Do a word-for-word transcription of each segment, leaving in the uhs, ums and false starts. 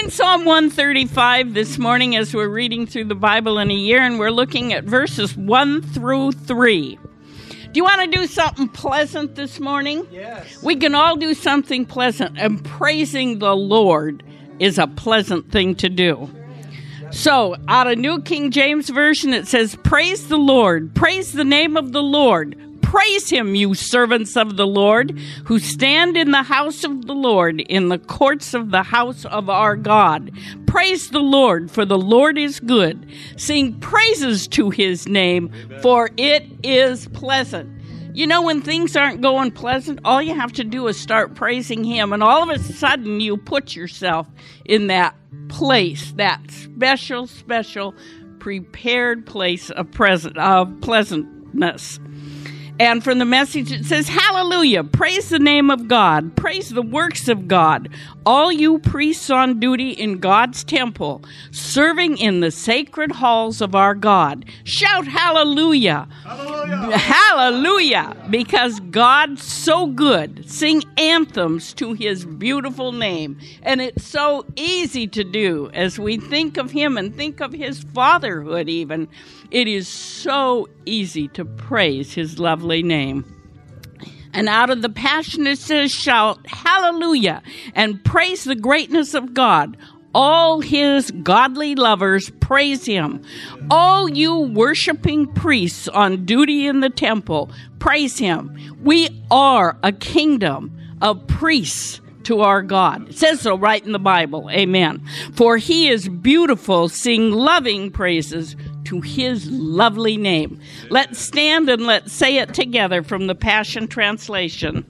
in Psalm one thirty-five this morning as we're reading through the Bible in a year, and we're looking at verses one through three. Do you want to do something pleasant this morning? Yes. We can all do something pleasant, and praising the Lord is a pleasant thing to do. So, out of New King James Version, it says, "Praise the Lord, praise the name of the Lord. Praise him, you servants of the Lord, who stand in the house of the Lord, in the courts of the house of our God. Praise the Lord, for the Lord is good. Sing praises to his name, for it is pleasant." You know, when things aren't going pleasant, all you have to do is start praising him, and all of a sudden you put yourself in that place, that special, special, prepared place of, present, of pleasantness. And from the Message, it says, "Hallelujah, praise the name of God, praise the works of God, all you priests on duty in God's temple, serving in the sacred halls of our God. Shout hallelujah, Hallelujah, hallelujah, because God's so good. Sing anthems to his beautiful name." And it's so easy to do as we think of him and think of his fatherhood even. It is so easy to praise his lovely name. And out of the Passion it says, "Shout hallelujah and praise the greatness of God. All his godly lovers praise him. All you worshiping priests on duty in the temple, praise him. We are a kingdom of priests to our God." It says so right in the Bible. Amen. "For he is beautiful. Sing loving praises to his lovely name." Let's stand and let's say it together from the Passion Translation.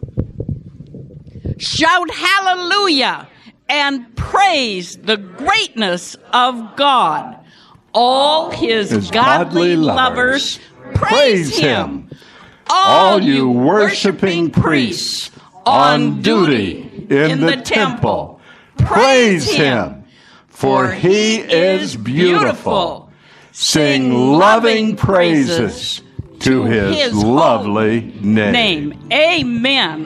Shout hallelujah and praise the greatness of God. All his, his godly, godly lovers, lovers praise him. All you worshiping priests on duty in the temple, praise him, for he is beautiful. Sing loving praises to his lovely name. Amen.